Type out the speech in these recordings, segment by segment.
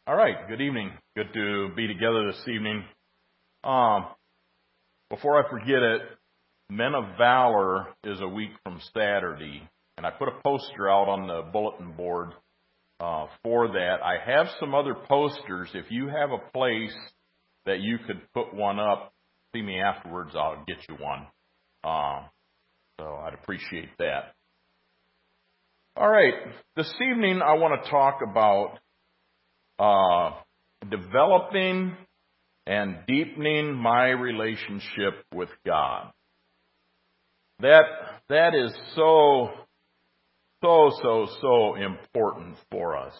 All right, good evening. Good to be together this evening. Before I forget it, Men of Valor is a week from Saturday, and I put a poster out on the bulletin board for that. I have some other posters. If you have a place that you could put one up, see me afterwards, I'll get you one. So I'd appreciate that. All right, this evening I want to talk about developing and deepening my relationship with God. That is so important for us.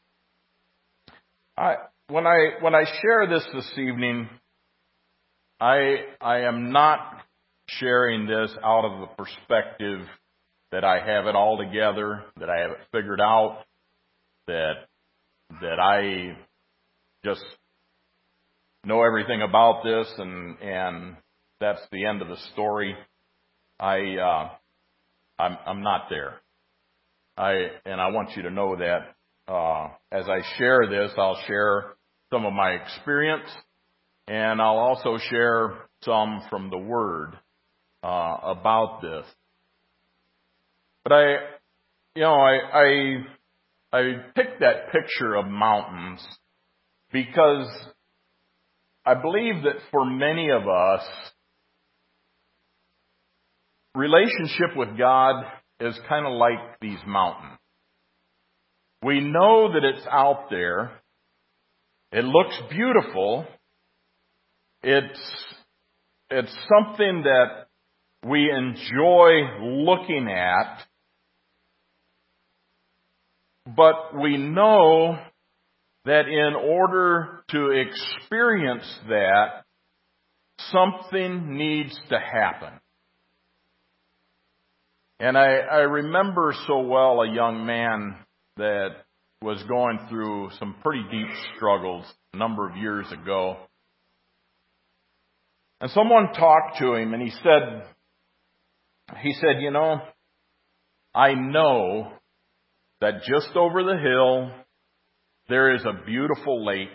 When I share this evening, I am not sharing this out of the perspective that I have it all together, that I have it figured out, that I just know everything about this and that's the end of the story. I'm not there. I want you to know that as I share this, I'll share some of my experience, and I'll also share some from the Word about this. But I picked that picture of mountains because I believe that for many of us, relationship with God is kind of like these mountains. We know that it's out there. It looks beautiful. It's something that we enjoy looking at. But we know that in order to experience that, something needs to happen. And I remember so well a young man that was going through some pretty deep struggles a number of years ago. And someone talked to him and he said, you know, I know that just over the hill there is a beautiful lake,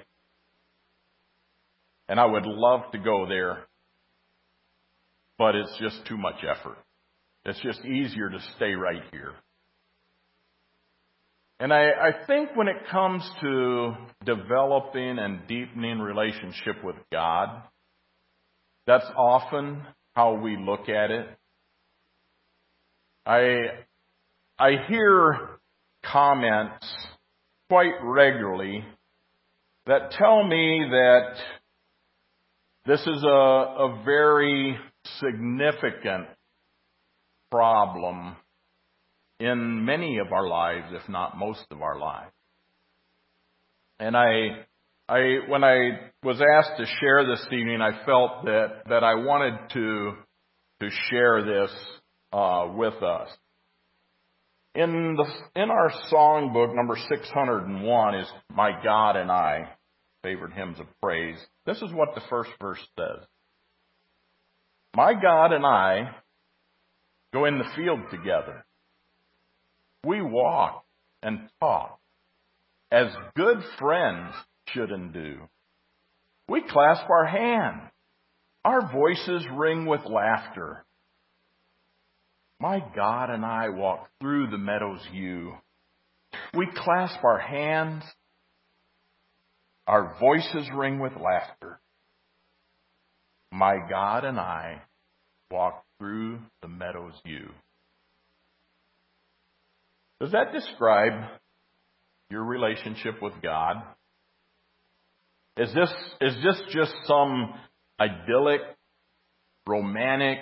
and I would love to go there, but it's just too much effort. It's just easier to stay right here. And I think when it comes to developing and deepening relationship with God, that's often how we look at it. I hear comments quite regularly that tell me that this is a very significant problem in many of our lives, if not most of our lives. And when I was asked to share this evening, I felt that I wanted to share this with us. In our songbook, number 601 is My God and I, favorite hymns of praise. This is what the first verse says. My God and I go in the field together. We walk and talk as good friends should and do. We clasp our hands. Our voices ring with laughter. My God and I walk through the meadow's yew. We clasp our hands. Our voices ring with laughter. My God and I walk through the meadow's yew. Does that describe your relationship with God? Is this just some idyllic, romantic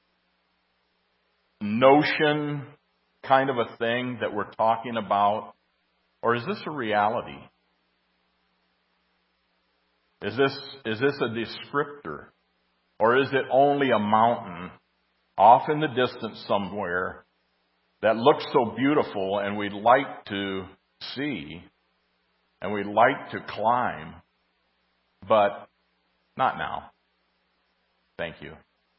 notion kind of a thing that we're talking about? Or is this a reality? Is this a descriptor? Or is it only a mountain off in the distance somewhere that looks so beautiful and we'd like to see and we'd like to climb, but not now? Thank you.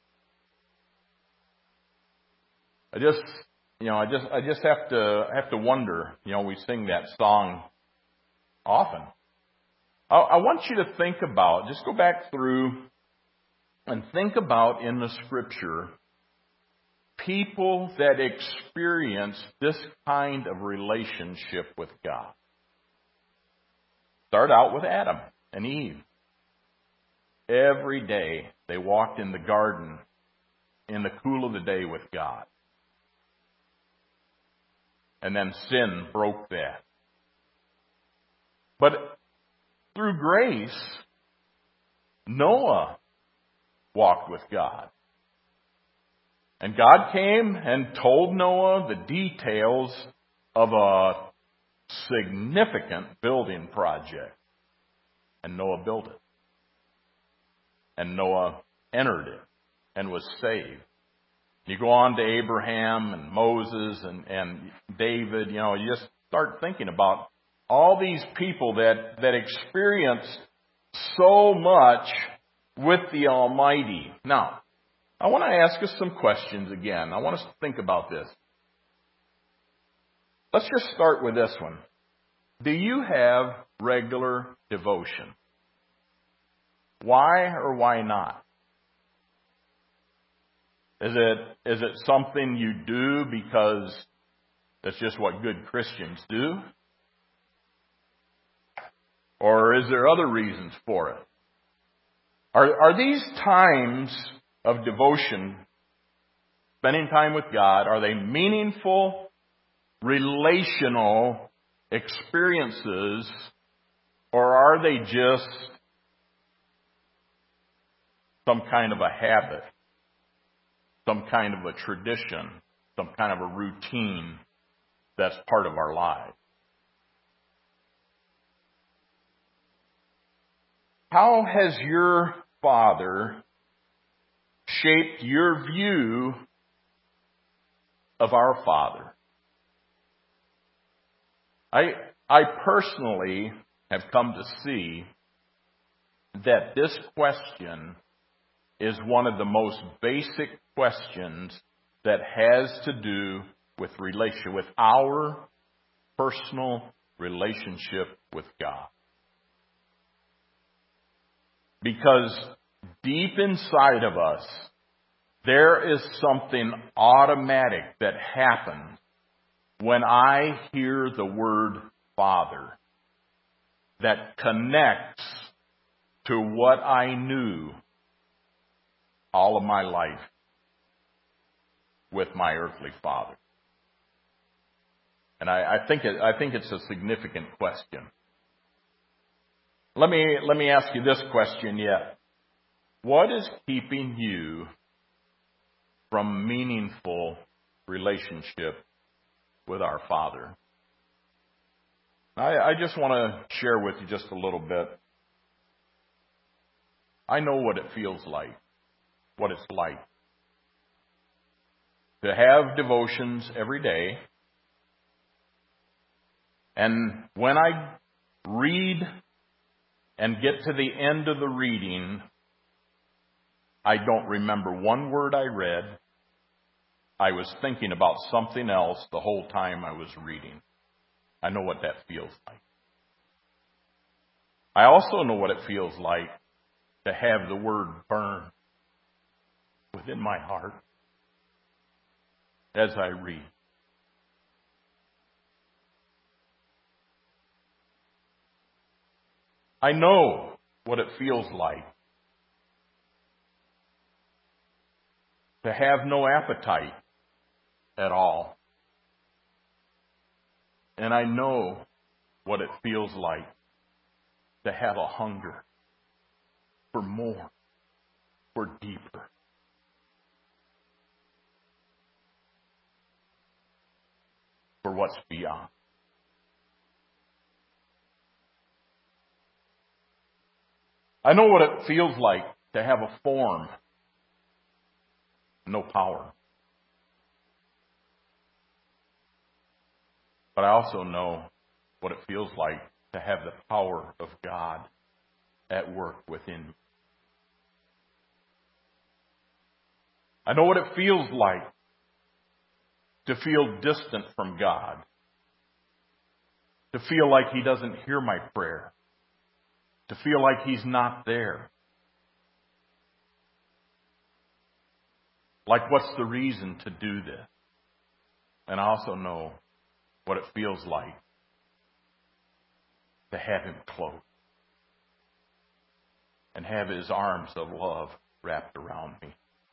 I just have to wonder. We sing that song often. I want you to think about, just go back through and think about in the Scripture people that experience this kind of relationship with God. Start out with Adam and Eve. Every day they walked in the garden in the cool of the day with God. And then sin broke that. But through grace, Noah walked with God. And God came and told Noah the details of a significant building project. And Noah built it. And Noah entered it and was saved. You go on to Abraham and Moses and David, you just start thinking about all these people that experienced so much with the Almighty. Now, I want to ask us some questions again. I want us to think about this. Let's just start with this one. Do you have regular devotion? Why or why not? Is it something you do because that's just what good Christians do? Or is there other reasons for it? Are these times of devotion, spending time with God, are they meaningful, relational experiences, or are they just some kind of a habit, some kind of a tradition, some kind of a routine that's part of our lives? How has your Father shaped your view of our Father? I personally have come to see that this question is one of the most basic questions that has to do with our personal relationship with God. Because deep inside of us, there is something automatic that happens when I hear the word Father that connects to what I knew all of my life with my earthly father. And I think it's a significant question. Let me ask you this question yet. What is keeping you from meaningful relationship with our Father? I just want to share with you just a little bit. I know what it feels like, what it's like to have devotions every day. And when I read and get to the end of the reading, I don't remember one word I read. I was thinking about something else the whole time I was reading. I know what that feels like. I also know what it feels like to have the word burn within my heart as I read. I know what it feels like to have no appetite at all. And I know what it feels like to have a hunger for more, for deeper. For what's beyond. I know what it feels like to have a form, no power. But I also know what it feels like to have the power of God at work within me. I know what it feels like to feel distant from God, to feel like He doesn't hear my prayer, to feel like He's not there. Like, what's the reason to do this? And I also know what it feels like to have Him close and have His arms of love wrapped around me.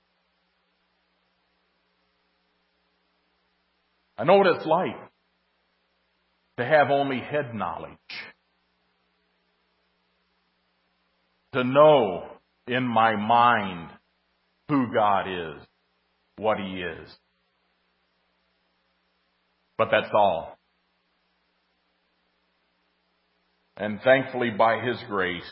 I know what it's like to have only head knowledge. To know in my mind who God is, what He is. But that's all. And thankfully, by His grace,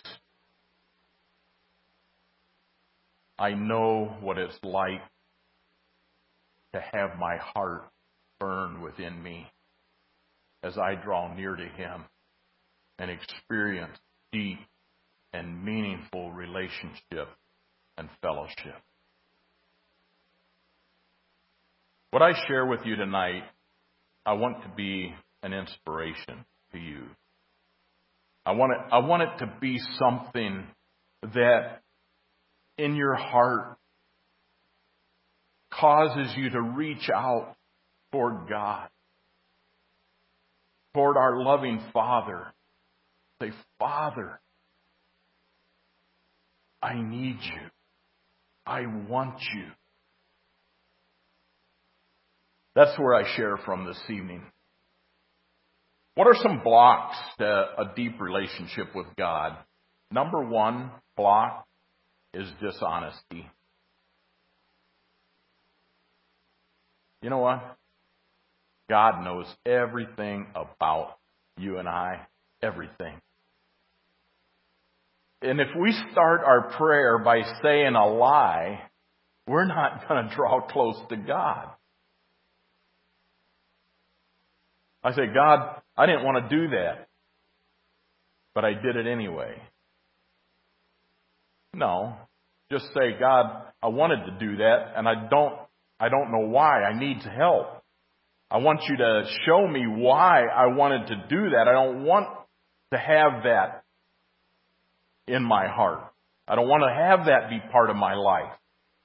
I know what it's like to have my heart burn within me as I draw near to Him and experience deep and meaningful relationship and fellowship. What I share with you tonight, I want to be an inspiration to you. I want it to be something that in your heart causes you to reach out toward God, toward our loving Father. Say, Father, I need you. I want you. That's where I share from this evening. What are some blocks to a deep relationship with God? Number one block is dishonesty. You know what? God knows everything about you and I. Everything. And if we start our prayer by saying a lie, we're not going to draw close to God. I say, God, I didn't want to do that, but I did it anyway. No, just say, God, I wanted to do that, and I don't know why. I need help. I want you to show me why I wanted to do that. I don't want to have that in my heart. I don't want to have that be part of my life.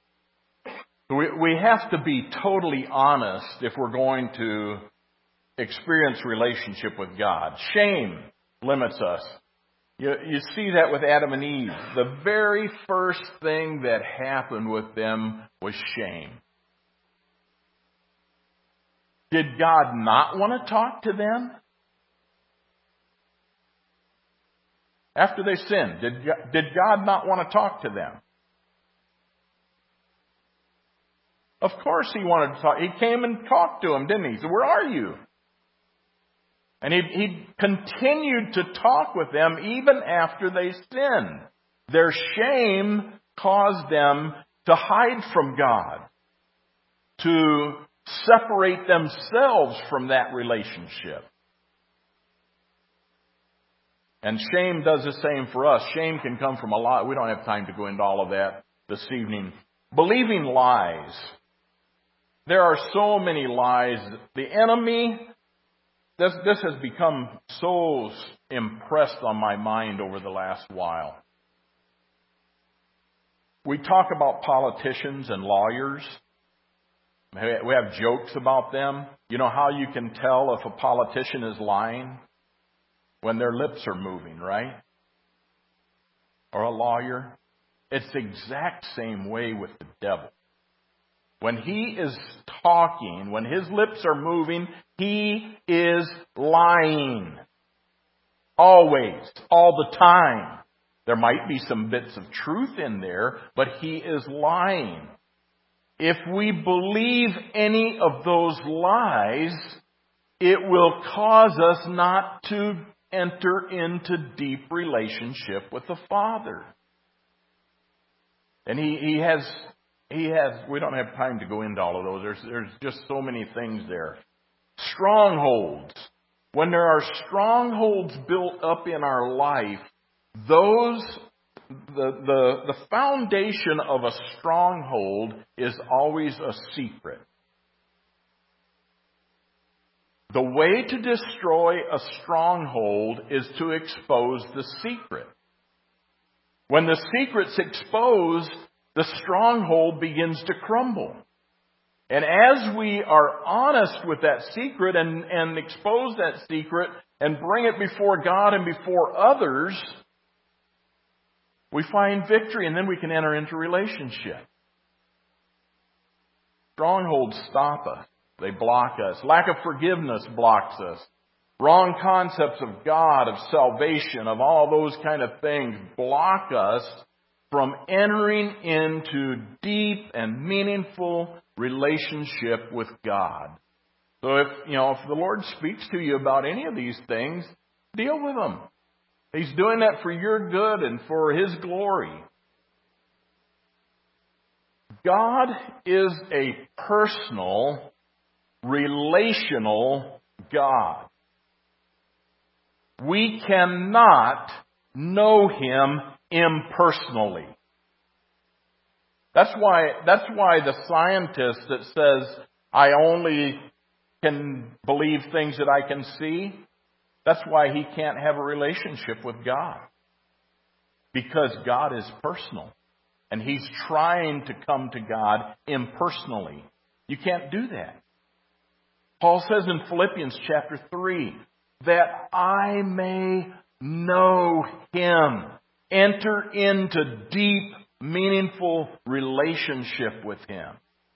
We have to be totally honest if we're going to experience relationship with God. Shame limits us. You see that with Adam and Eve. The very first thing that happened with them was shame. Did God not want to talk to them? After they sinned, did God not want to talk to them? Of course He wanted to talk. He came and talked to them, didn't He? He said, where are you? And he continued to talk with them even after they sinned. Their shame caused them to hide from God, to separate themselves from that relationship. And shame does the same for us. Shame can come from a lot. We don't have time to go into all of that this evening. Believing lies. There are so many lies. The enemy... This has become so impressed on my mind over the last while. We talk about politicians and lawyers. We have jokes about them. You know how you can tell if a politician is lying? When their lips are moving, right? Or a lawyer. It's the exact same way with the devil. When he is talking, when his lips are moving, he is lying. Always. All the time. There might be some bits of truth in there, but he is lying. If we believe any of those lies, it will cause us not to enter into deep relationship with the Father. And he has, we don't have time to go into all of those. There's just so many things there. Strongholds. When there are strongholds built up in our life, the foundation of a stronghold is always a secret. The way to destroy a stronghold is to expose the secret. When the secret's exposed, the stronghold begins to crumble. And as we are honest with that secret and expose that secret and bring it before God and before others, we find victory, and then we can enter into relationship. Strongholds stop us. They block us. Lack of forgiveness blocks us. Wrong concepts of God, of salvation, of all those kind of things block us from entering into deep and meaningful relationship with God. So if the Lord speaks to you about any of these things, deal with them. He's doing that for your good and for His glory. God is a personal, relational God. We cannot know Him impersonally. That's why the scientist that says, I only can believe things that I can see, that's why he can't have a relationship with God. Because God is personal. And he's trying to come to God impersonally. You can't do that. Paul says in Philippians chapter 3, that I may know Him. Enter into deep, meaningful relationship with Him.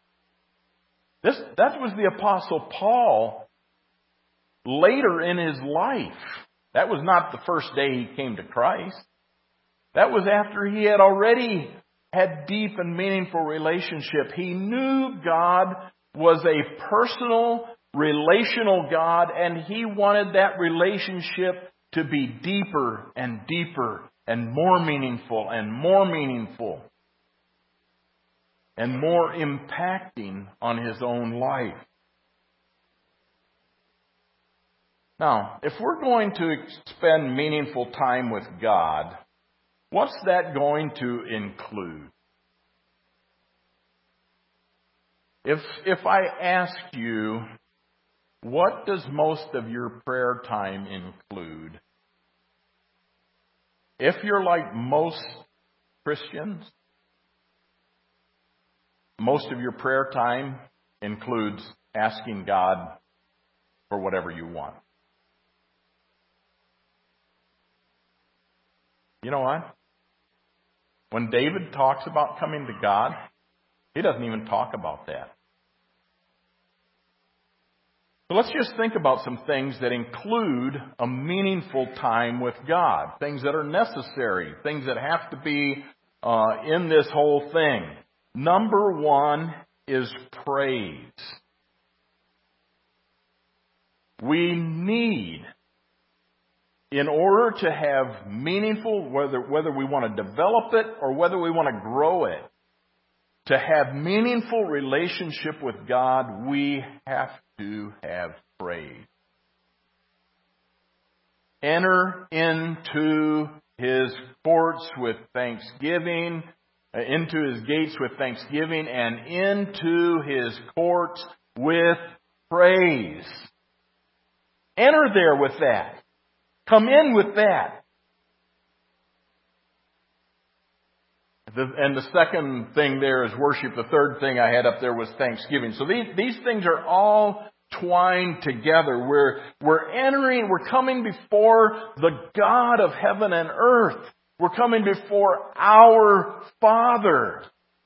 That was the Apostle Paul later in his life. That was not the first day he came to Christ. That was after he had already had deep and meaningful relationship. He knew God was a personal, relational God, and he wanted that relationship to be deeper and deeper and more meaningful and more meaningful and more impacting on his own life. Now, if we're going to spend meaningful time with God, what's that going to include? If I ask you, what does most of your prayer time include? If you're like most Christians, most of your prayer time includes asking God for whatever you want. You know what? When David talks about coming to God, he doesn't even talk about that. So let's just think about some things that include a meaningful time with God. Things that are necessary. Things that have to be in this whole thing. Number one is praise. We need, in order to have meaningful, whether we want to develop it or whether we want to grow it, to have meaningful relationship with God, we have to have praise. Enter into His courts with thanksgiving, into His gates with thanksgiving, and into His courts with praise. Enter there with that. Come in with that. And the second thing there is worship. The third thing I had up there was thanksgiving. So these things are all twined together. We're coming before the God of heaven and earth. We're coming before our Father.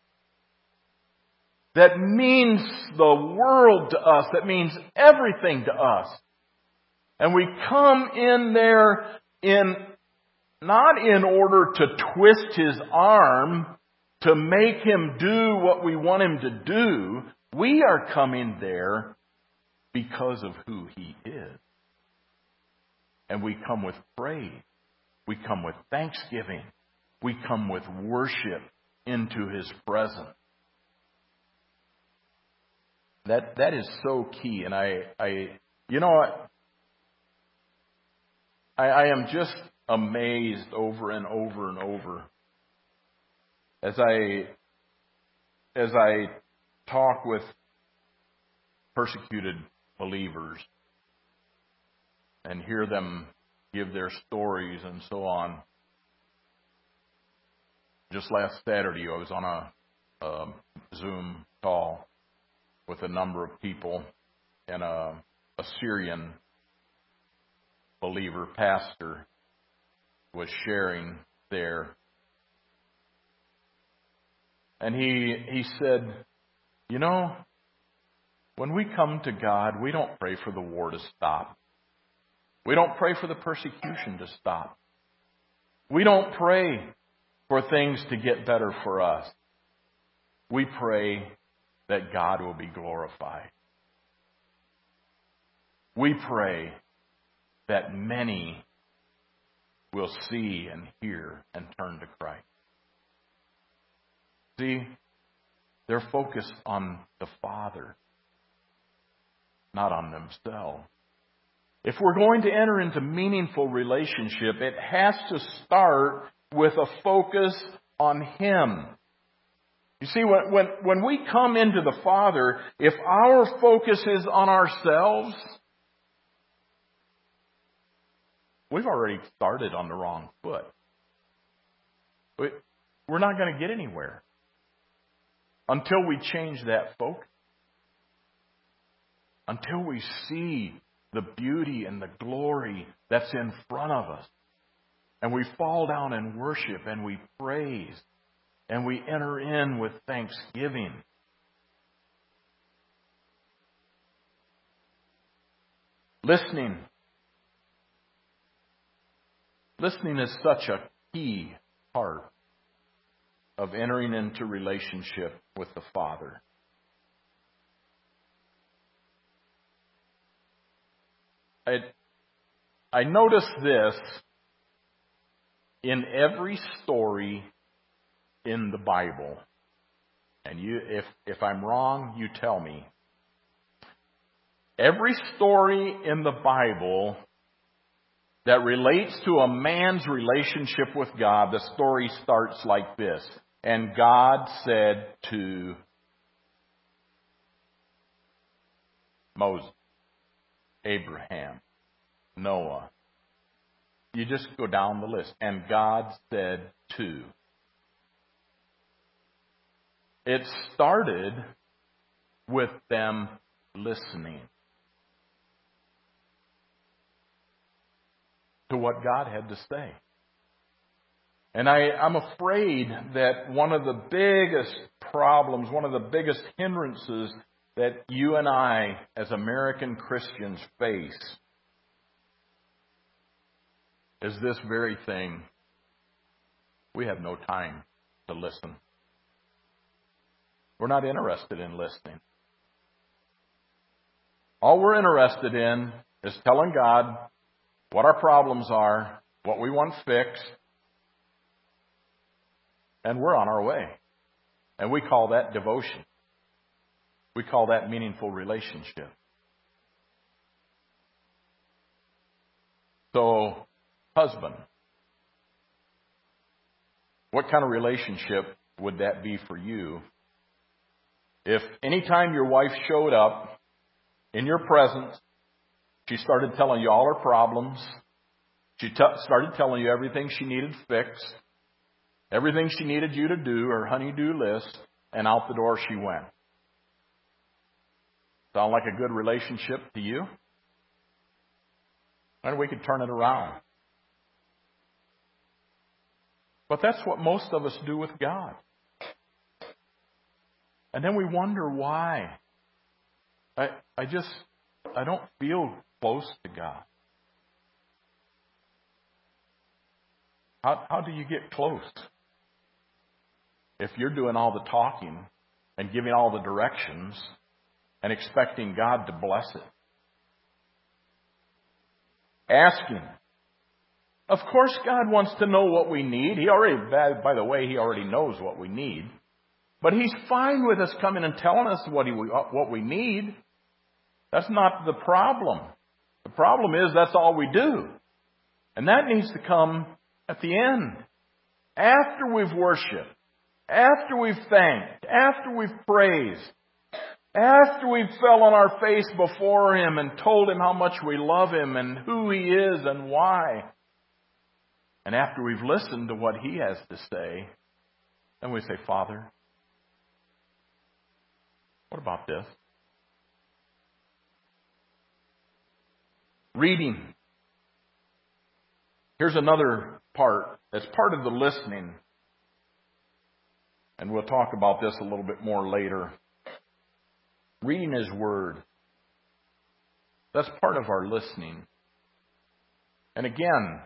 That means the world to us. That means everything to us. And we come in there not in order to twist His arm to make Him do what we want Him to do. We are coming there because of who He is. And we come with praise. We come with thanksgiving. We come with worship into His presence. That is so key. And you know what? I am just amazed over and over and over as I talk with persecuted believers and hear them give their stories and so on. Just last Saturday, I was on a Zoom call with a number of people, and a Syrian believer pastor was sharing there. And he said, you know, when we come to God, we don't pray for the war to stop. We don't pray for the persecution to stop. We don't pray for things to get better for us. We pray that God will be glorified. We pray that many will see and hear and turn to Christ. See, they're focused on the Father, not on themselves. If we're going to enter into meaningful relationship, it has to start with a focus on Him. You see, when we come into the Father, if our focus is on ourselves, we've already started on the wrong foot. We're not going to get anywhere until we change that focus. Until we see the beauty and the glory that's in front of us. And we fall down and worship and we praise. And we enter in with thanksgiving. Listening. Listening is such a key part of entering into relationship with the Father. I notice this in every story in the Bible. And if I'm wrong, you tell me. Every story in the Bible that relates to a man's relationship with God, the story starts like this. And God said to Moses, Abraham, Noah. You just go down the list. And God said to. It started with them listening to what God had to say. And I'm afraid that one of the biggest problems, one of the biggest hindrances that you and I as American Christians face is this very thing. We have no time to listen. We're not interested in listening. All we're interested in is telling God what our problems are, what we want fixed, and we're on our way. And we call that devotion. We call that meaningful relationship. So, husband, what kind of relationship would that be for you if anytime your wife showed up in your presence, she started telling you all her problems, she started telling you everything she needed fixed, everything she needed you to do, her honey-do list, and out the door she went? Sound like a good relationship to you? And we could turn it around. But that's what most of us do with God. And then we wonder why. I don't feel close to God. How do you get close? If you're doing all the talking and giving all the directions and expecting God to bless it. Asking. Of course God wants to know what we need. He already knows what we need. But He's fine with us coming and telling us what we need. That's not the problem. The problem is that's all we do. And that needs to come at the end. After we've worshiped. After we've thanked. After we've praised. After we've fell on our face before Him and told Him how much we love Him and who He is and why. And after we've listened to what He has to say, And we say, Father, what about this? Reading. Here's another part that's part of the listening. And we'll talk about this a little bit more later. Reading His Word. That's part of our listening. And again,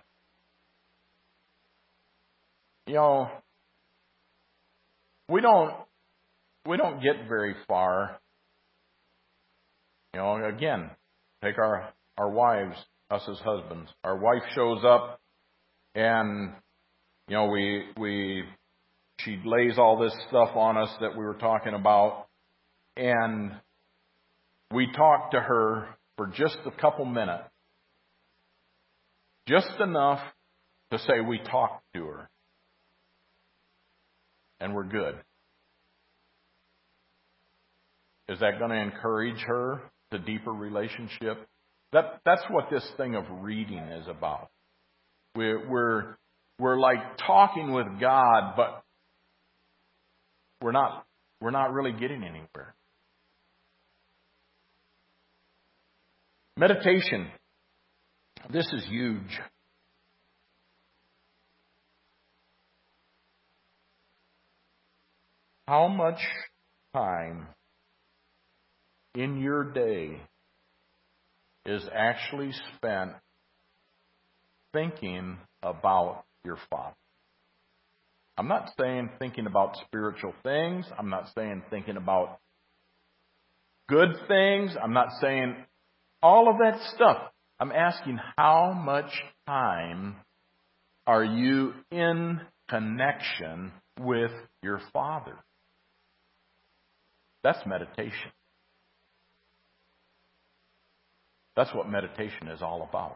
we don't get very far. Again, take our wives, us as husbands. Our wife shows up and, she lays all this stuff on us that we were talking about, and we talk to her for just a couple minutes. Just enough to say we talked to her. And we're good. Is that going to encourage her to deeper relationship? That's what this thing of reading is about. We're like talking with God, but we're not really getting anywhere. Meditation. This is huge. How much time in your day is actually spent thinking about your Father? I'm not saying thinking about spiritual things. I'm not saying thinking about good things. I'm not saying all of that stuff. I'm asking, how much time are you in connection with your Father? That's meditation. That's what meditation is all about.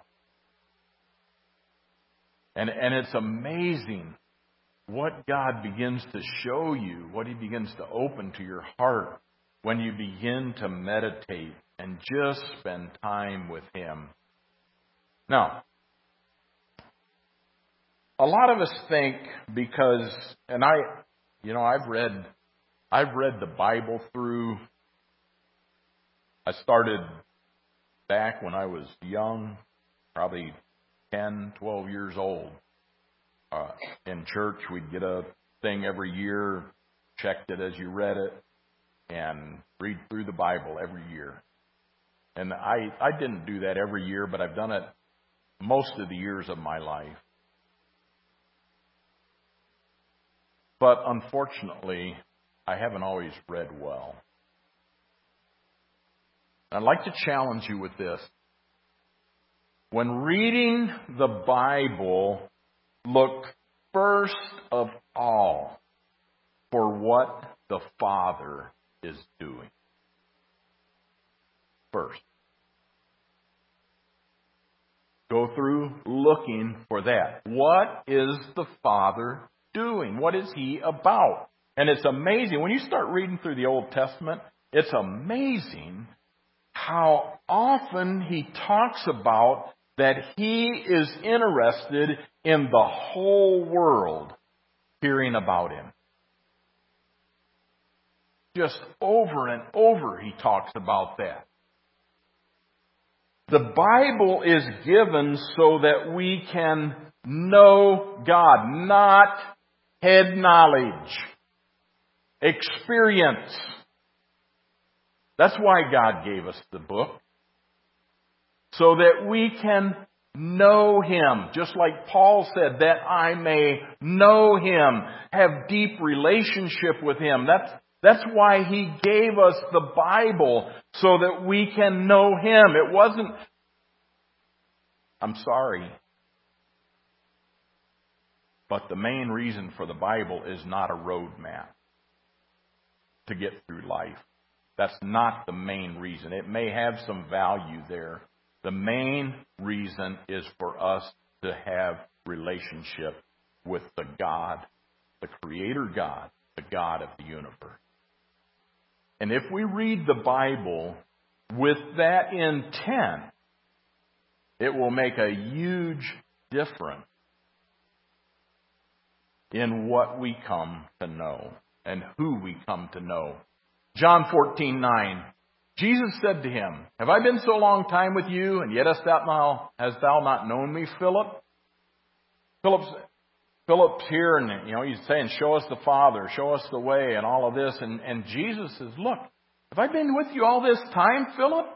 And it's amazing what God begins to show you, what He begins to open to your heart when you begin to meditate and just spend time with Him. Now, a lot of us think because, and I've read the Bible through. I started back when I was young, probably 10, 12 years old. In church, we'd get a thing every year, checked it as you read it, and read through the Bible every year. And I didn't do that every year, but I've done it most of the years of my life. But unfortunately, I haven't always read well. I'd like to challenge you with this. When reading the Bible, look first of all for what the Father is doing. First. Go through looking for that. What is the Father doing? What is He about? And it's amazing. When you start reading through the Old Testament, it's amazing how often He talks about that He is interested in the whole world hearing about Him. Just over and over He talks about that. The Bible is given so that we can know God, not head knowledge, experience. That's why God gave us the book. So that we can know Him. Just like Paul said, that I may know Him, have deep relationship with Him. That's why He gave us the Bible, so that we can know Him. It wasn't, I'm sorry, but the main reason for the Bible is not a roadmap to get through life. That's not the main reason. It may have some value there. The main reason is for us to have relationship with the God, the Creator God, the God of the universe. And if we read the Bible with that intent, it will make a huge difference in what we come to know and who we come to know. John 14:9. Jesus said to him, "Have I been so long time with you, and yet hast thou not known me, Philip?" Philip's here, and he's saying, "Show us the Father, show us the way," and all of this. And Jesus says, "Look, have I been with you all this time, Philip?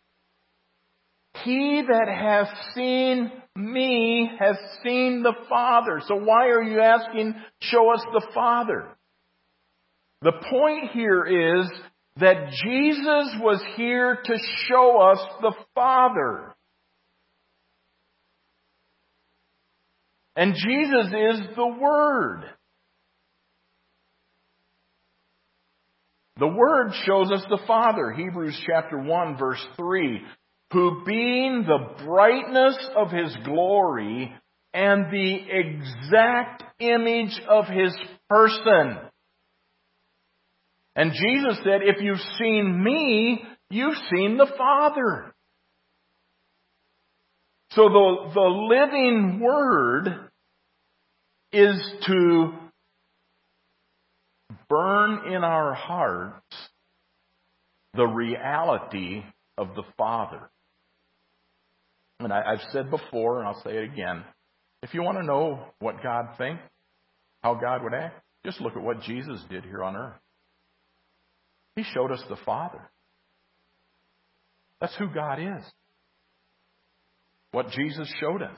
He that has seen me has seen the Father. So why are you asking, show us the Father?" The point here is that Jesus was here to show us the Father. And Jesus is the Word. The Word shows us the Father. Hebrews chapter 1 verse 3. Who being the brightness of His glory and the exact image of His person. And Jesus said, if you've seen me, you've seen the Father. So the living Word is to burn in our hearts the reality of the Father. And I've said before, and I'll say it again, if you want to know what God thinks, how God would act, just look at what Jesus did here on earth. He showed us the Father. That's who God is. What Jesus showed us.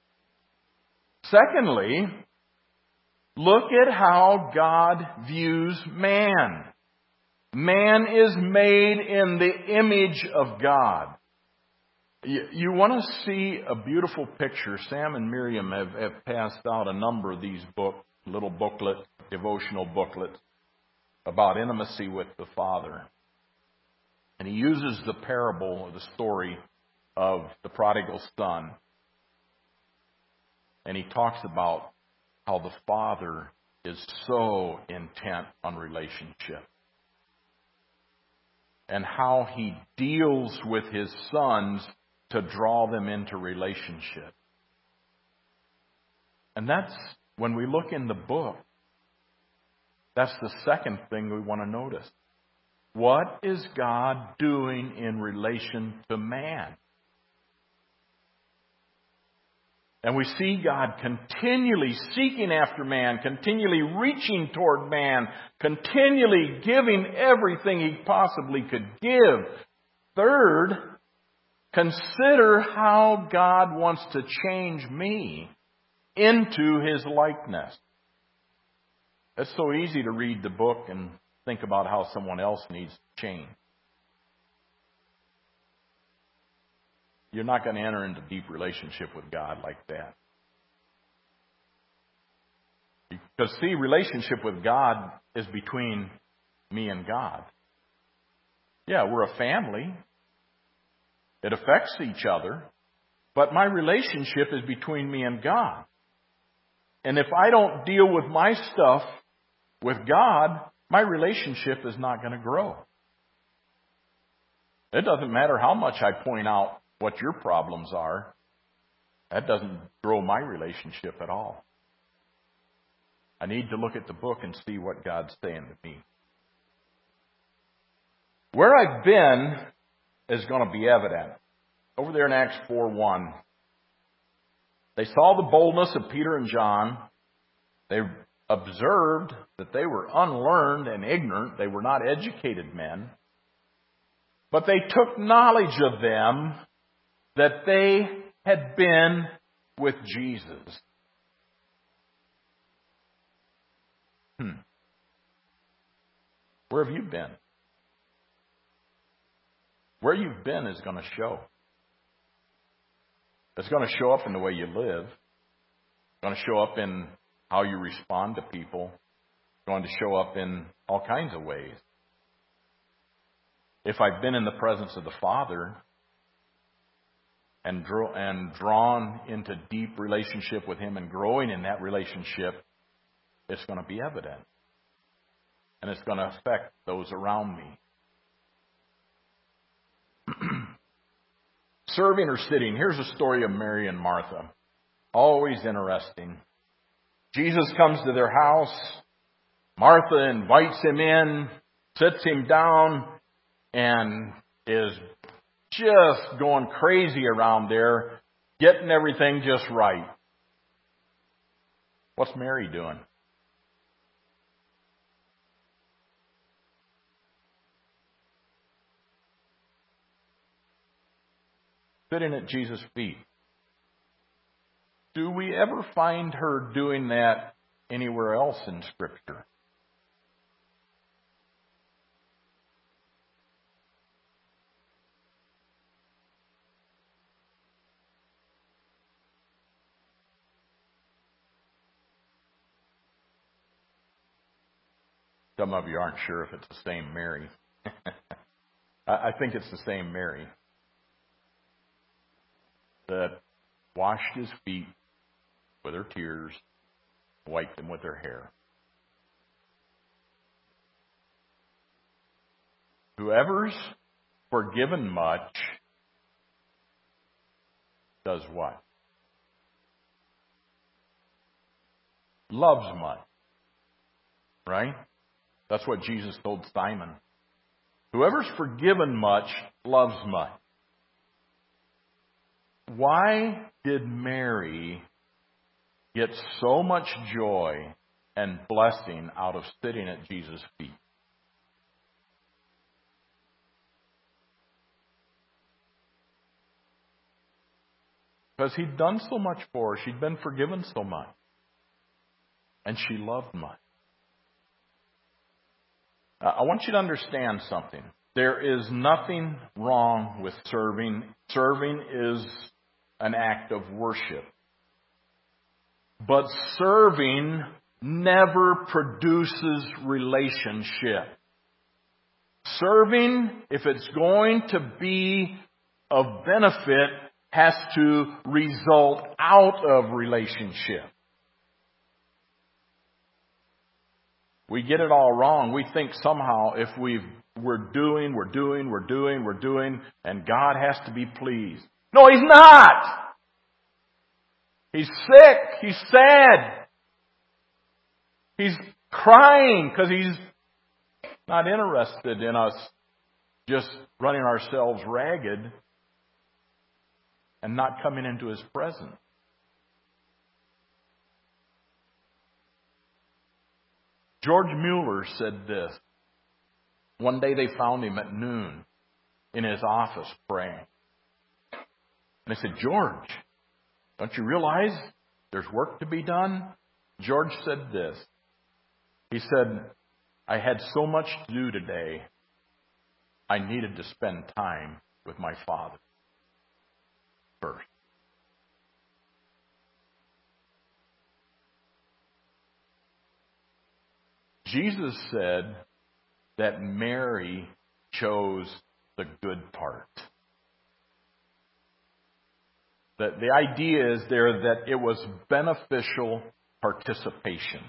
Secondly, look at how God views man. Man is made in the image of God. You want to see a beautiful picture. Sam and Miriam have passed out a number of these little booklets, devotional booklets, about intimacy with the Father. And he uses the parable or the story of the prodigal son. And he talks about how the Father is so intent on relationship. And how he deals with his sons to draw them into relationship. And that's, when we look in the book, that's the second thing we want to notice. What is God doing in relation to man? And we see God continually seeking after man, continually reaching toward man, continually giving everything He possibly could give. Third, consider how God wants to change me into His likeness. It's so easy to read the book and think about how someone else needs to change. You're not going to enter into deep relationship with God like that. Because, see, relationship with God is between me and God. Yeah, we're a family. It affects each other. But my relationship is between me and God. And if I don't deal with my stuff with God, my relationship is not going to grow. It doesn't matter how much I point out what your problems are. That doesn't grow my relationship at all. I need to look at the book and see what God's saying to me. Where I've been is going to be evident. Over there in Acts 4:1, they saw the boldness of Peter and John. They observed that they were unlearned and ignorant. They were not educated men. But they took knowledge of them that they had been with Jesus. Where have you been? Where you've been is going to show. It's going to show up in the way you live. It's going to show up in how you respond to people. It's going to show up in all kinds of ways. If I've been in the presence of the Father and drawn into deep relationship with Him and growing in that relationship, it's going to be evident. And it's going to affect those around me. Serving or sitting. Here's a story of Mary and Martha. Always interesting. Jesus comes to their house. Martha invites him in, sits him down, and is just going crazy around there, getting everything just right. What's Mary doing? Sitting at Jesus' feet. Do we ever find her doing that anywhere else in Scripture? Some of you aren't sure if it's the same Mary. I think it's the same Mary that washed his feet with her tears, wiped them with her hair. Whoever's forgiven much does what? Loves much. Right? That's what Jesus told Simon. Whoever's forgiven much loves much. Why did Mary get so much joy and blessing out of sitting at Jesus' feet? Because he'd done so much for her. She'd been forgiven so much. And she loved much. I want you to understand something. There is nothing wrong with serving. Serving is an act of worship. But serving never produces relationship. Serving, if it's going to be of benefit, has to result out of relationship. We get it all wrong. We think somehow if we're doing, and God has to be pleased. No, He's not. He's sick. He's sad. He's crying because He's not interested in us just running ourselves ragged and not coming into His presence. George Mueller said this. One day they found him at noon in his office praying. And they said, George, don't you realize there's work to be done? George said this. He said, I had so much to do today, I needed to spend time with my Father first. Jesus said that Mary chose the good part. That the idea is there that it was beneficial participation.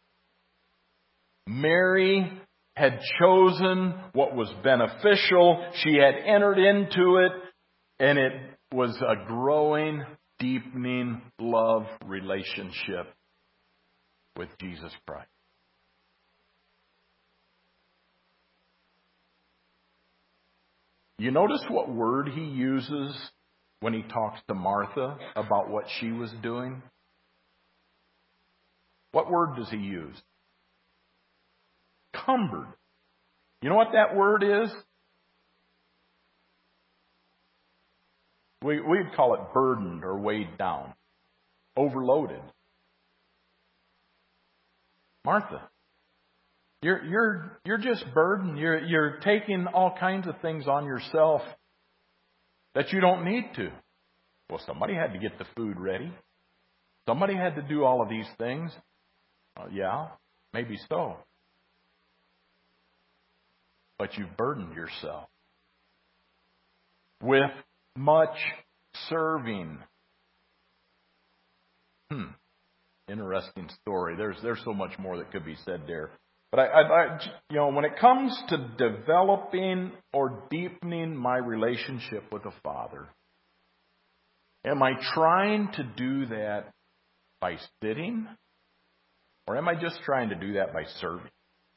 Mary had chosen what was beneficial. She had entered into it, and it was a growing, deepening love relationship with Jesus Christ. You notice what word he uses when he talks to Martha about what she was doing? What word does he use? Cumbered. You know what that word is? We'd call it burdened or weighed down. Overloaded. Martha, you're just burdened. You're taking all kinds of things on yourself that you don't need to. Well, somebody had to get the food ready. Somebody had to do all of these things. Yeah, maybe so. But you've burdened yourself with much serving. Interesting story. There's so much more that could be said there. But when it comes to developing or deepening my relationship with the Father, am I trying to do that by sitting? Or am I just trying to do that by serving?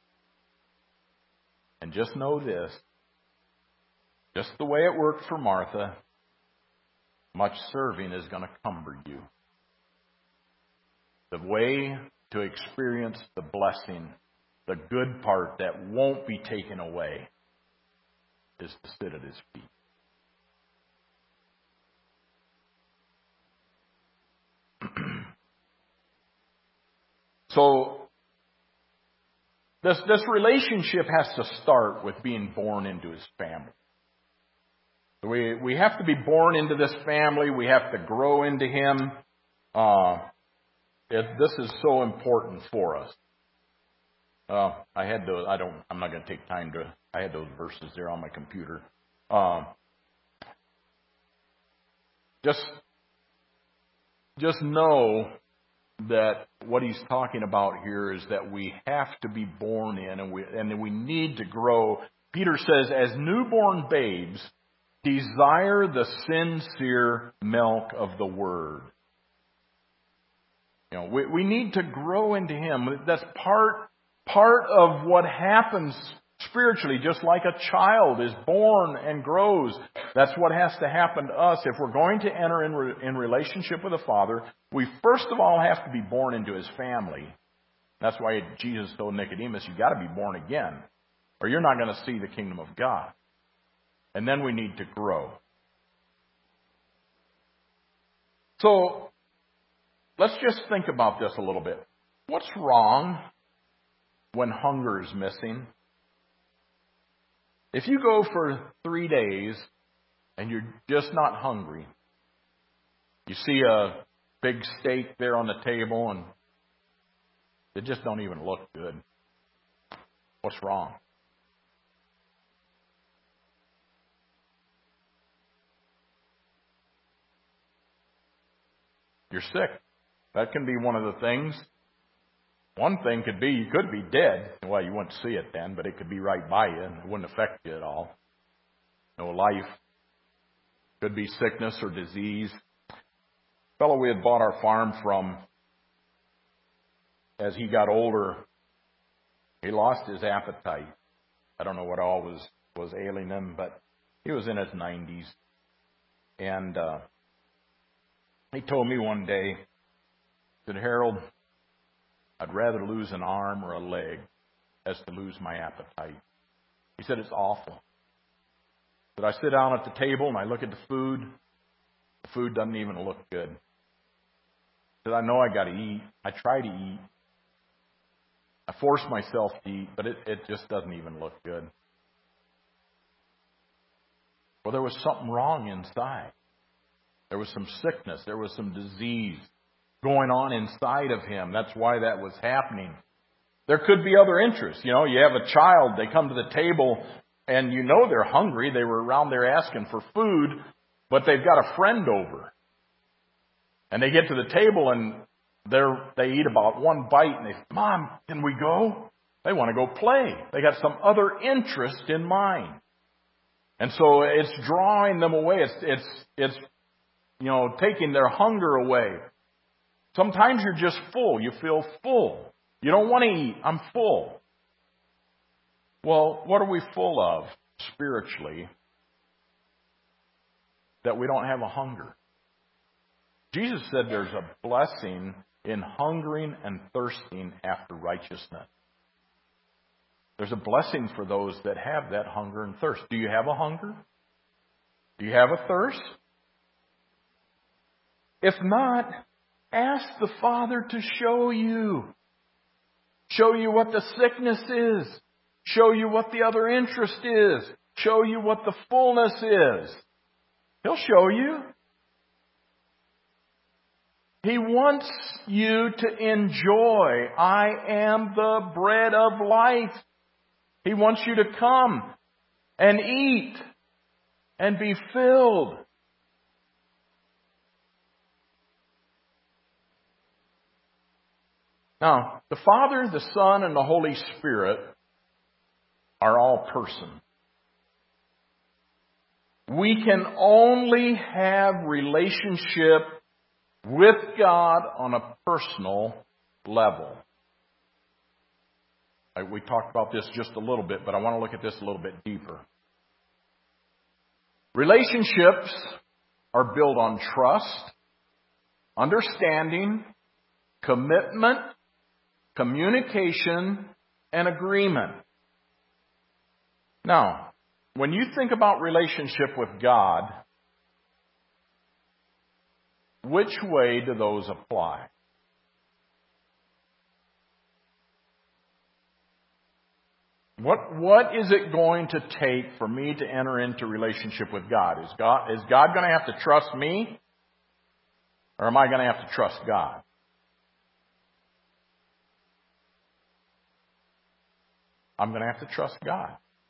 And just know this, just the way it worked for Martha, much serving is going to cumber you. The way to experience the blessing, the good part that won't be taken away, is to sit at His feet. So, this relationship has to start with being born into His family. We have to be born into this family. We have to grow into Him. This is so important for us. I'm not going to take time to. I had those verses there on my computer. Just know that what he's talking about here is that we have to be born in, and we need to grow. Peter says, as newborn babes, desire the sincere milk of the Word. You know, we need to grow into Him. That's part of what happens spiritually, just like a child is born and grows. That's what has to happen to us. If we're going to enter in relationship with the Father, we first of all have to be born into His family. That's why Jesus told Nicodemus, you've got to be born again, or you're not going to see the kingdom of God. And then we need to grow. So, let's just think about this a little bit. What's wrong when hunger is missing? If you go for 3 days and you're just not hungry, you see a big steak there on the table and it just don't even look good. What's wrong? You're sick. That can be one of the things. One thing could be you could be dead. Well, you wouldn't see it then, but it could be right by you and it wouldn't affect you at all. No life. Could be sickness or disease. The fellow we had bought our farm from, as he got older, he lost his appetite. I don't know what all was ailing him, but he was in his 90s. And he told me one day, he said, Harold, I'd rather lose an arm or a leg as to lose my appetite. He said, it's awful. But I sit down at the table and I look at the food. The food doesn't even look good. He said, I know I got to eat. I try to eat. I force myself to eat, but it just doesn't even look good. Well, there was something wrong inside. There was some sickness. There was some disease going on inside of him. That's why that was happening. There could be other interests. You know, you have a child, they come to the table, and you know they're hungry. They were around there asking for food, but they've got a friend over. And they get to the table, and they eat about one bite, and they say, Mom, can we go? They want to go play. They got some other interest in mind. And so it's drawing them away. It's you know, taking their hunger away. Sometimes you're just full. You feel full. You don't want to eat. I'm full. Well, what are we full of spiritually that we don't have a hunger? Jesus said there's a blessing in hungering and thirsting after righteousness. There's a blessing for those that have that hunger and thirst. Do you have a hunger? Do you have a thirst? If not, ask the Father to show you. Show you what the sickness is. Show you what the other interest is. Show you what the fullness is. He'll show you. He wants you to enjoy. I am the bread of life. He wants you to come and eat and be filled. Now, the Father, the Son, and the Holy Spirit are all person. We can only have relationship with God on a personal level. We talked about this just a little bit, but I want to look at this a little bit deeper. Relationships are built on trust, understanding, commitment, communication, and agreement. Now, when you think about relationship with God, which way do those apply? What is it going to take for me to enter into relationship with God? Is God going to have to trust me? Or am I going to have to trust God? I'm going to have to trust God.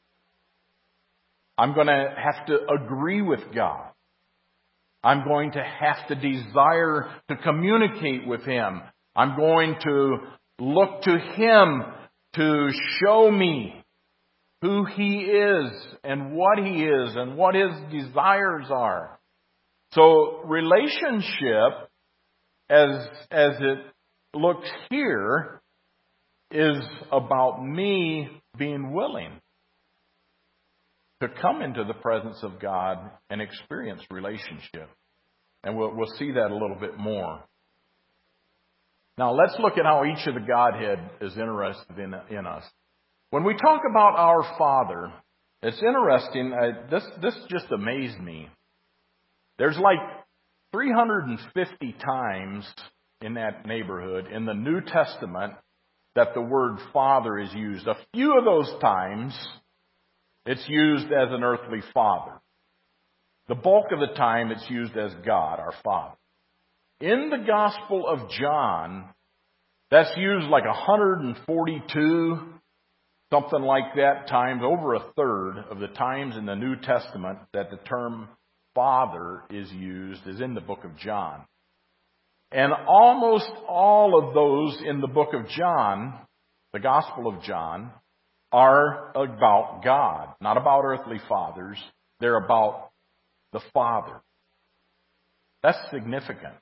I'm going to have to agree with God. I'm going to have to desire to communicate with Him. I'm going to look to Him to show me who He is and what He is and what His desires are. So relationship, as it looks here, is about me being willing to come into the presence of God and experience relationship. And we'll see that a little bit more. Now let's look at how each of the Godhead is interested in us. When we talk about our Father, it's interesting. This just amazed me. There's like 350 times in that neighborhood in the New Testament that the word Father is used. A few of those times, it's used as an earthly father. The bulk of the time, it's used as God, our Father. In the Gospel of John, that's used like 142, something like that, times. Over a third of the times in the New Testament that the term Father is used is in the book of John. And almost all of those in the book of John, the Gospel of John, are about God, not about earthly fathers. They're about the Father. That's significant.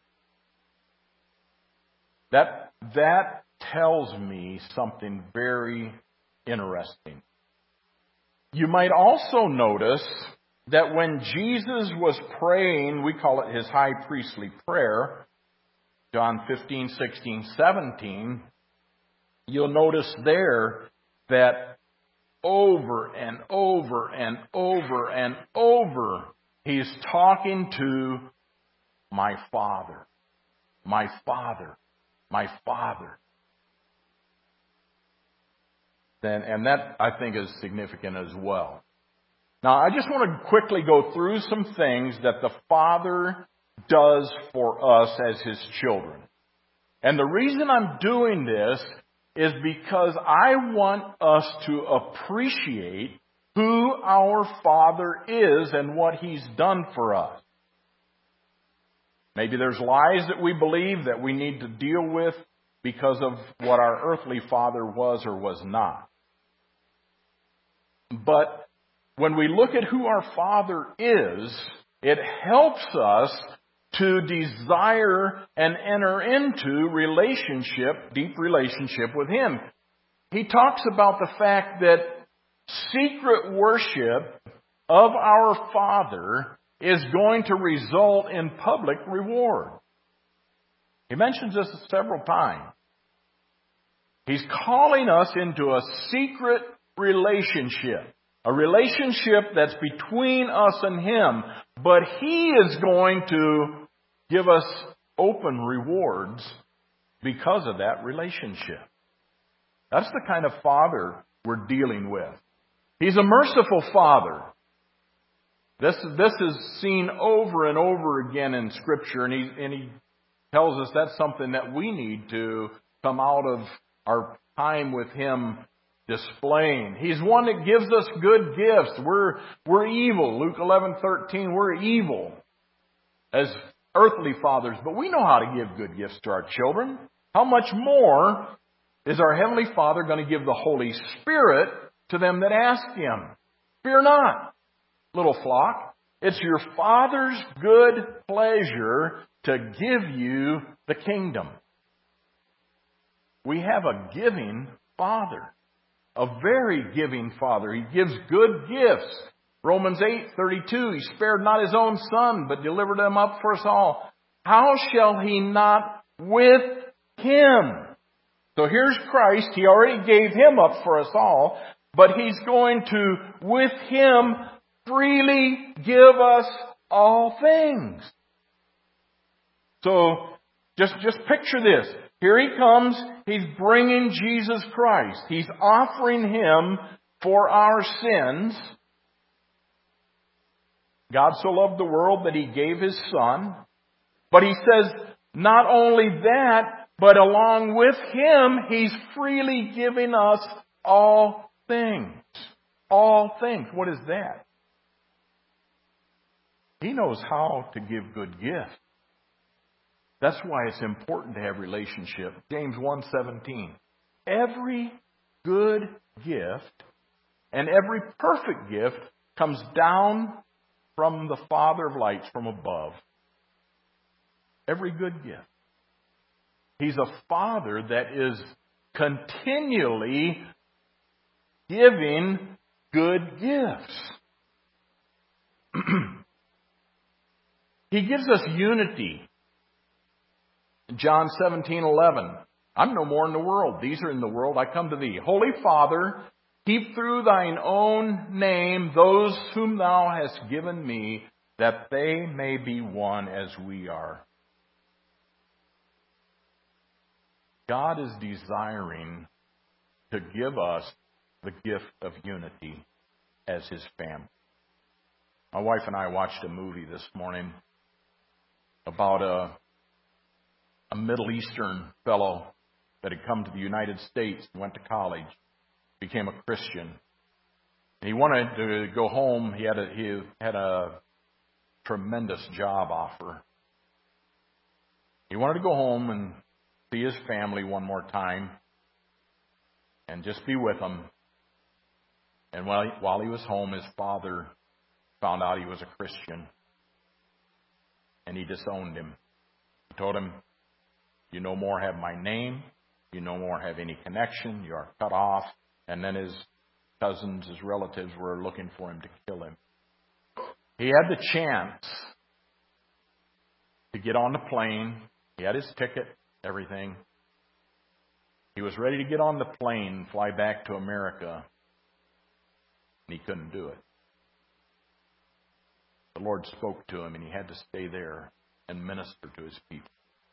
That tells me something very interesting. You might also notice that when Jesus was praying, we call it His high priestly prayer, John 15, 16, 17, you'll notice there that over and over and over and over, He's talking to my Father, my Father, my Father. And that, I think, is significant as well. Now, I just want to quickly go through some things that the Father does for us as His children. And the reason I'm doing this is because I want us to appreciate who our Father is and what He's done for us. Maybe there's lies that we believe that we need to deal with because of what our earthly father was or was not. But when we look at who our Father is, it helps us to desire and enter into relationship, deep relationship with Him. He talks about the fact that secret worship of our Father is going to result in public reward. He mentions this several times. He's calling us into a secret relationship. A relationship that's between us and Him. But He is going to give us open rewards because of that relationship. That's the kind of Father we're dealing with. He's a merciful Father. This is seen over and over again in Scripture, and he tells us that's something that we need to come out of our time with Him displaying. He's one that gives us good gifts. We're evil. Luke 11:13, we're evil as earthly fathers, but we know how to give good gifts to our children. How much more is our Heavenly Father going to give the Holy Spirit to them that ask Him? Fear not, little flock. It's your Father's good pleasure to give you the kingdom. We have a giving Father. a very giving Father. He gives good gifts. Romans 8:32, He spared not His own Son, but delivered Him up for us all. How shall He not with Him? So here's Christ. He already gave Him up for us all, but He's going to, with Him, freely give us all things. So just picture this. Here He comes. He's bringing Jesus Christ. He's offering Him for our sins. God so loved the world that He gave His Son. But He says, not only that, but along with Him, He's freely giving us all things. All things. What is that? He knows how to give good gifts. That's why it's important to have relationship. James 1:17. Every good gift and every perfect gift comes down from the Father of lights, from above. Every good gift. He's a Father that is continually giving good gifts. He gives us unity. John 17:11. I'm no more in the world. These are in the world. I come to thee. Holy Father, keep through thine own name those whom thou hast given me, that they may be one as we are. God is desiring to give us the gift of unity as His family. My wife and I watched a movie this morning about a Middle Eastern fellow that had come to the United States, went to college, became a Christian. And he wanted to go home. He had a tremendous job offer. He wanted to go home and see his family one more time and just be with them. And while he was home, his father found out he was a Christian. And he disowned him. He told him, you no more have my name. You no more have any connection. You are cut off. And then his cousins, his relatives were looking for him to kill him. He had the chance to get on the plane. He had his ticket, everything. He was ready to get on the plane and fly back to America. And he couldn't do it. The Lord spoke to him and he had to stay there and minister to His people.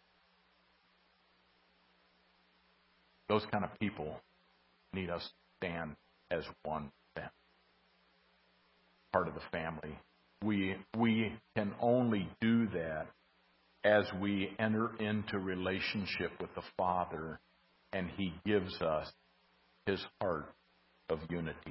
Those kind of people need us to stand as one family, part of the family. We can only do that as we enter into relationship with the Father and He gives us His heart of unity.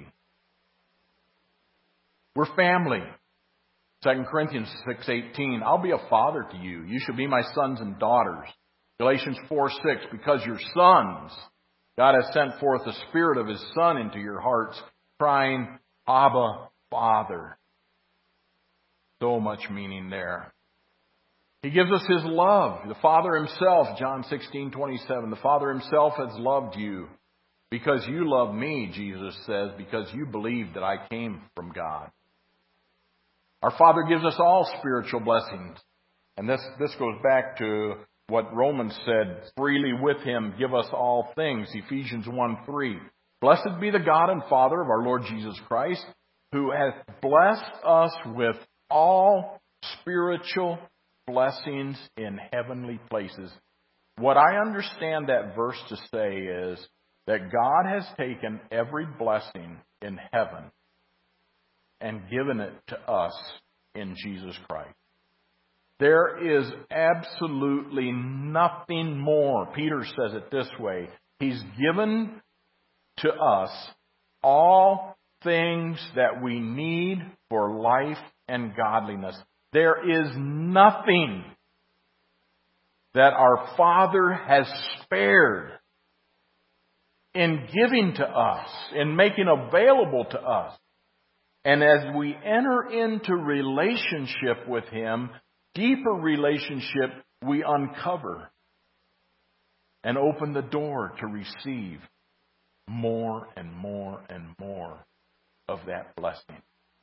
We're family. 2 Corinthians 6:18, I'll be a father to you. You shall be my sons and daughters. Galatians 4:6, because you're sons, God has sent forth the Spirit of His Son into your hearts, crying, Abba, Father. So much meaning there. He gives us His love. The Father Himself, John 16:27, the Father Himself has loved you because you love me, Jesus says, because you believe that I came from God. Our Father gives us all spiritual blessings. And this goes back to what Romans said, freely with Him give us all things. Ephesians 1:3. Blessed be the God and Father of our Lord Jesus Christ, who hath blessed us with all spiritual blessings in heavenly places. What I understand that verse to say is that God has taken every blessing in heaven and given it to us in Jesus Christ. There is absolutely nothing more. Peter says it this way. He's given to us all things that we need for life and godliness. There is nothing that our Father has spared in giving to us, in making available to us. And as we enter into relationship with Him, deeper relationship, we uncover and open the door to receive more and more and more of that blessing.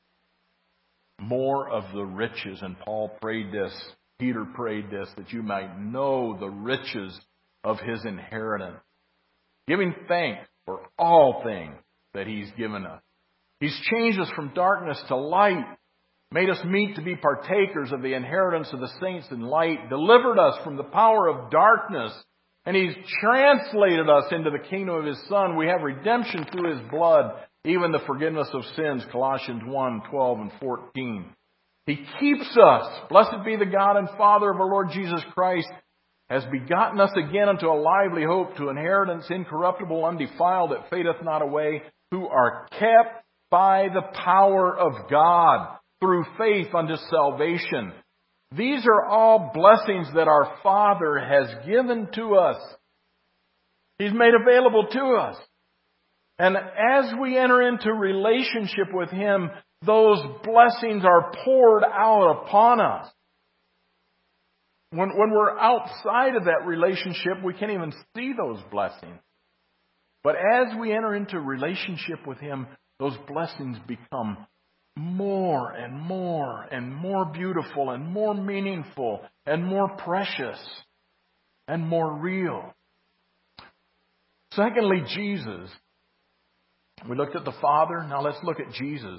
More of the riches. And Paul prayed this, Peter prayed this, that you might know the riches of His inheritance. Giving thanks for all things that He's given us. He's changed us from darkness to light, made us meet to be partakers of the inheritance of the saints in light, delivered us from the power of darkness, and He's translated us into the kingdom of His Son. We have redemption through His blood, even the forgiveness of sins, Colossians 1:12 and 14. He keeps us. Blessed be the God and Father of our Lord Jesus Christ, has begotten us again unto a lively hope, to inheritance incorruptible, undefiled, that fadeth not away, who are kept by the power of God through faith unto salvation. These are all blessings that our Father has given to us. He's made available to us. And as we enter into relationship with Him, those blessings are poured out upon us. When we're outside of that relationship, we can't even see those blessings. But as we enter into relationship with Him, those blessings become more and more and more beautiful and more meaningful and more precious and more real. Secondly, Jesus. We looked at the Father. Now let's look at Jesus.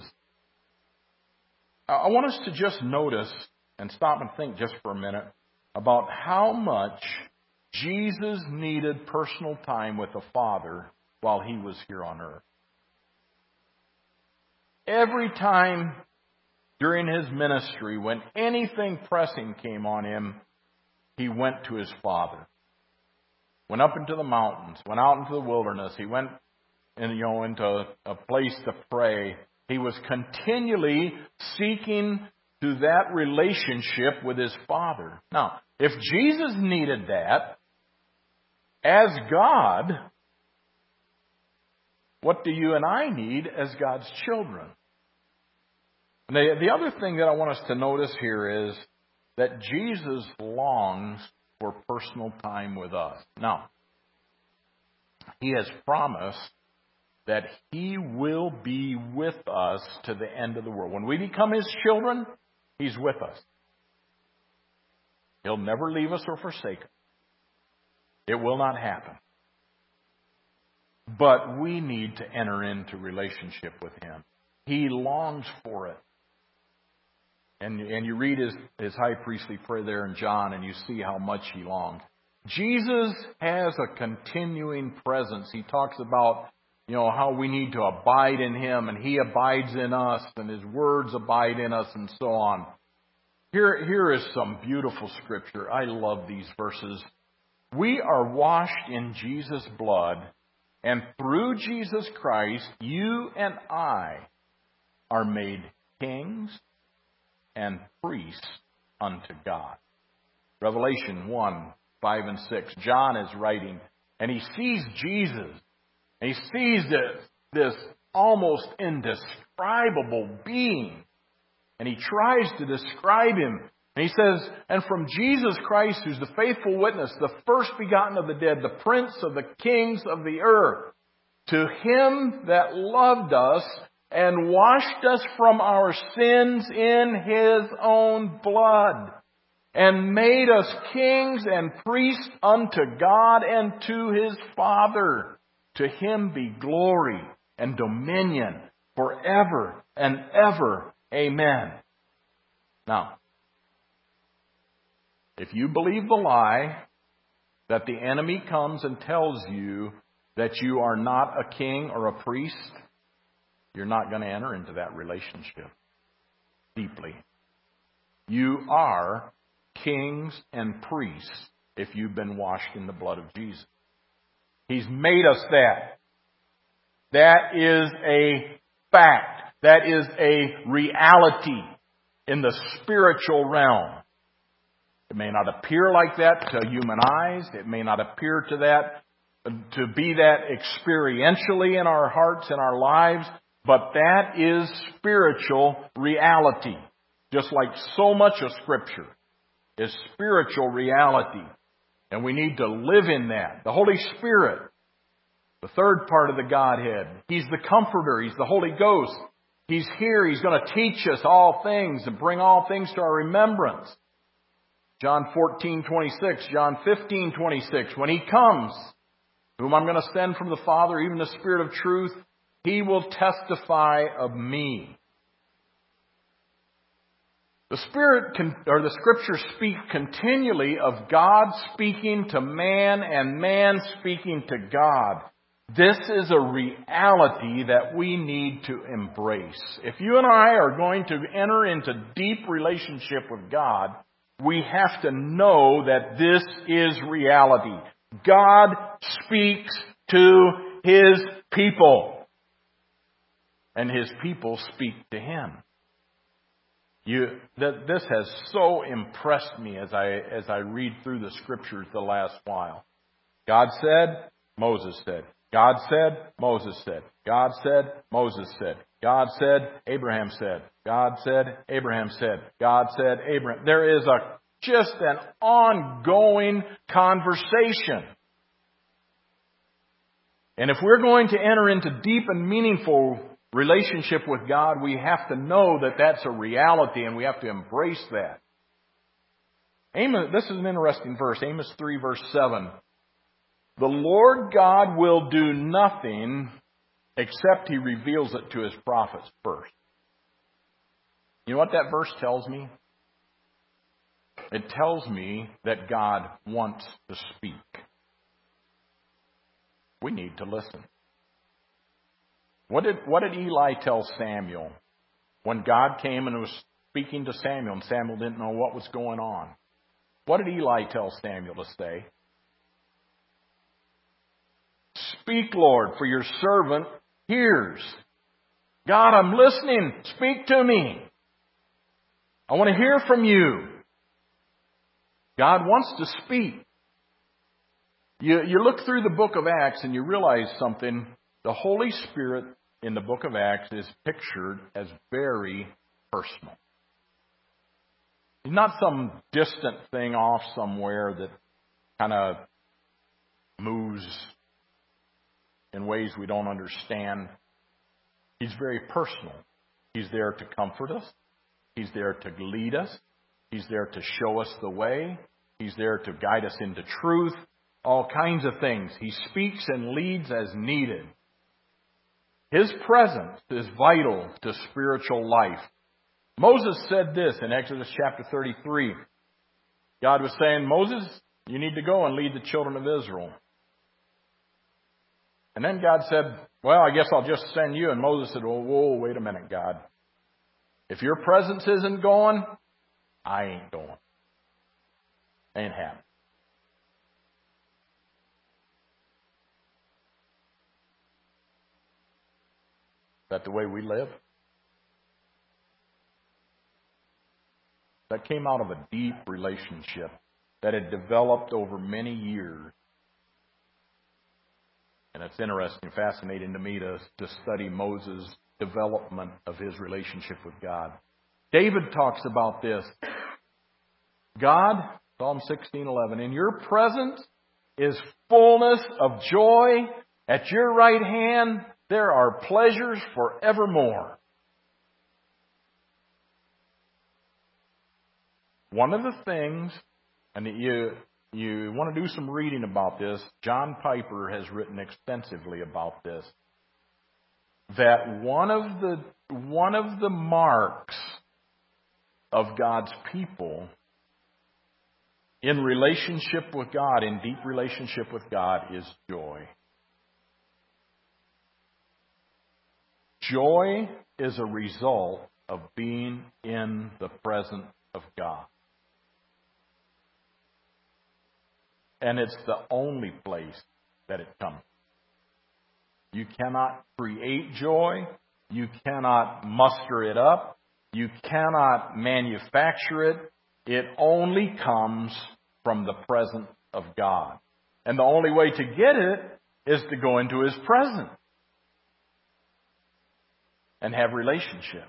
I want us to just notice and stop and think just for a minute about how much Jesus needed personal time with the Father while He was here on earth. Every time during His ministry, when anything pressing came on Him, He went to His Father. Went up into the mountains, went out into the wilderness. He went into a place to pray. He was continually seeking to that relationship with His Father. Now, if Jesus needed that, as God, what do you and I need as God's children? And the other thing that I want us to notice here is that Jesus longs for personal time with us. Now, He has promised that He will be with us to the end of the world. When we become His children, He's with us. He'll never leave us or forsake us. It will not happen. But we need to enter into relationship with Him. He longs for it. And you read his high priestly prayer there in John, and you see how much He longed. Jesus has a continuing presence. He talks about, how we need to abide in Him, and He abides in us, and His words abide in us, and so on. Here is some beautiful scripture. I love these verses. We are washed in Jesus' blood, and through Jesus Christ, you and I are made kings and priests unto God. Revelation 1:5 and 6. John is writing, and he sees Jesus. And he sees this almost indescribable being. And he tries to describe Him. And he says, and from Jesus Christ, who's the faithful witness, the first begotten of the dead, the prince of the kings of the earth, to Him that loved us and washed us from our sins in His own blood, and made us kings and priests unto God and to His Father. To Him be glory and dominion forever and ever. Amen. Now, if you believe the lie that the enemy comes and tells you that you are not a king or a priest, you're not going to enter into that relationship deeply. You are kings and priests if you've been washed in the blood of Jesus. He's made us that. That is a fact. That is a reality in the spiritual realm. It may not appear like that to human eyes. It may not appear to be that experientially in our hearts and our lives. But that is spiritual reality. Just like so much of Scripture is spiritual reality. And we need to live in that. The Holy Spirit The third part of the Godhead. He's the Comforter. He's the Holy Ghost. He's here. He's going to teach us all things and bring all things to our remembrance. John 14:26, John 15:26. When He comes, whom I'm going to send from the Father, even the Spirit of truth, He will testify of me. The Scriptures speak continually of God speaking to man and man speaking to God. This is a reality that we need to embrace. If you and I are going to enter into deep relationship with God, we have to know that this is reality. God speaks to His people, and His people speak to Him. This has so impressed me as I read through the Scriptures the last while. God said, Moses said. God said, Moses said. God said, Moses said. God said, Abraham said. God said, Abraham said. God said, Abraham. There is just an ongoing conversation. And if we're going to enter into deep and meaningful relationship with God, we have to know that that's a reality and we have to embrace that. Amos, this is an interesting verse. Amos 3 verse 7. The Lord God will do nothing except He reveals it to His prophets first. You know what that verse tells me? It tells me that God wants to speak. We need to listen. What did Eli tell Samuel when God came and was speaking to Samuel and Samuel didn't know what was going on? What did Eli tell Samuel to say? Speak, Lord, for your servant hears. God, I'm listening. Speak to me. I want to hear from you. God wants to speak. You look through the book of Acts and you realize something. The Holy Spirit in the book of Acts is pictured as very personal. He's not some distant thing off somewhere that kind of moves in ways we don't understand. He's very personal. He's there to comfort us. He's there to lead us. He's there to show us the way. He's there to guide us into truth. All kinds of things. He speaks and leads as needed. His presence is vital to spiritual life. Moses said this in Exodus chapter 33. God was saying, Moses, you need to go and lead the children of Israel. And then God said, well, I guess I'll just send you. And Moses said, whoa, wait a minute, God. If your presence isn't going, I ain't going. Ain't happening. Is that the way we live? That came out of a deep relationship that had developed over many years. And it's interesting, fascinating to me to study Moses' development of his relationship with God. David talks about this. God, Psalm 16:11, in your presence is fullness of joy. At your right hand there are pleasures forevermore. One of the things, and you want to do some reading about this, John Piper has written extensively about this, that one of the marks of God's people in relationship with God, in deep relationship with God, is joy. Joy is a result of being in the presence of God. And it's the only place that it comes. You cannot create joy. You cannot muster it up. You cannot manufacture it. It only comes from the presence of God. And the only way to get it is to go into His presence and have relationship.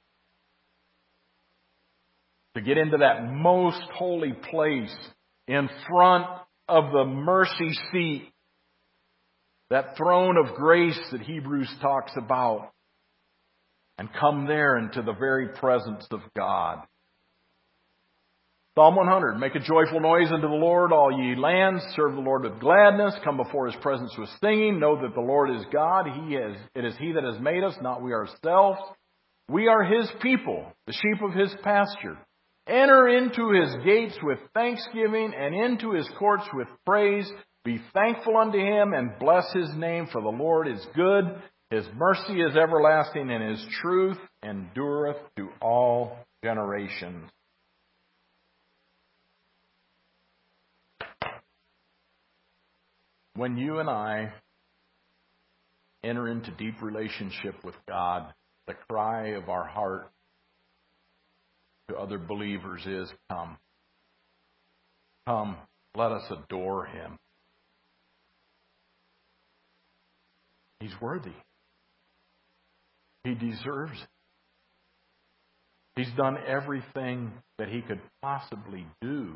To get into that most holy place in front of the mercy seat that throne of grace that Hebrews talks about, and come there into the very presence of God. Psalm 100, make a joyful noise unto the Lord, all ye lands. Serve the Lord with gladness. Come before His presence with singing. Know that the Lord is God. It is He that has made us, not we ourselves. We are His people, the sheep of His pasture. Enter into His gates with thanksgiving and into His courts with praise. Be thankful unto Him and bless His name, for the Lord is good. His mercy is everlasting, and His truth endureth to all generations. When you and I enter into deep relationship with God, the cry of our heart to other believers is, come. Come, let us adore Him. He's worthy. He deserves it. He's done everything that He could possibly do,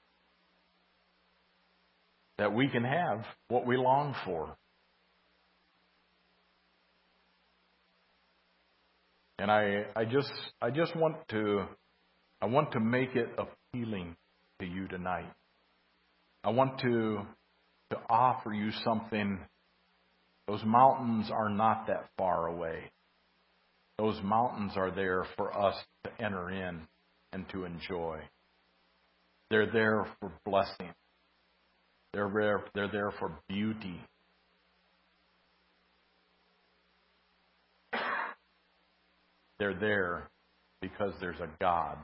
that we can have what we long for. And I just want to make it appealing to you tonight. I want to offer you something. Those mountains are not that far away. Those mountains are there for us to enter in and to enjoy. They're there for blessing. They're there for beauty. They're there because there's a God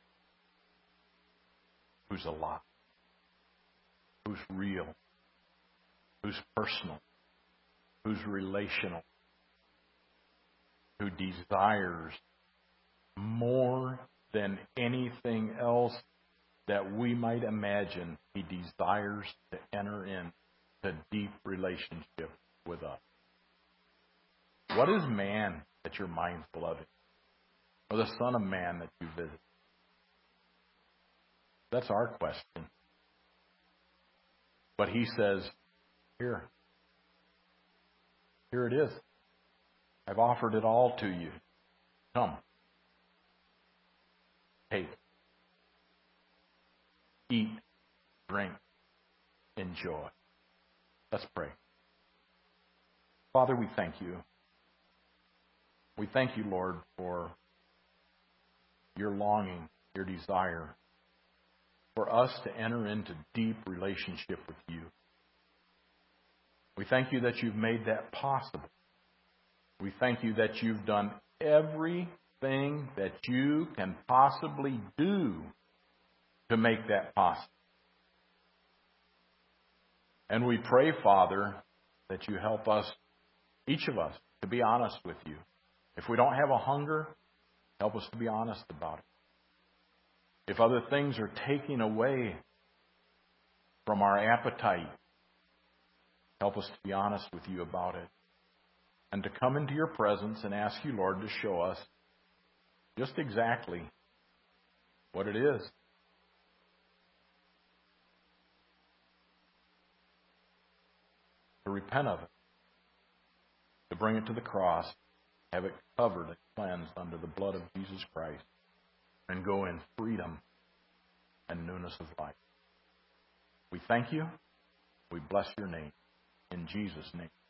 who's alive, who's real, who's personal, who's relational, who desires more than anything else that we might imagine. He desires to enter into deep relationship with us. What is man that you're mindful of it? Or the Son of Man that you visit? That's our question. But He says, here it is. I've offered it all to you. Come. Take. Eat. Drink. Enjoy. Let's pray. Father, we thank you. We thank you, Lord, for your longing, your desire for us to enter into deep relationship with you. We thank you that you've made that possible. We thank you that you've done everything that you can possibly do to make that possible. And we pray, Father, that you help us, each of us, to be honest with you. If we don't have a hunger, help us to be honest about it. If other things are taking away from our appetite, help us to be honest with you about it. And to come into your presence and ask you, Lord, to show us just exactly what it is. To repent of it. To bring it to the cross. Have it covered and cleansed under the blood of Jesus Christ. And go in freedom and newness of life. We thank you. We bless your name. In Jesus' name.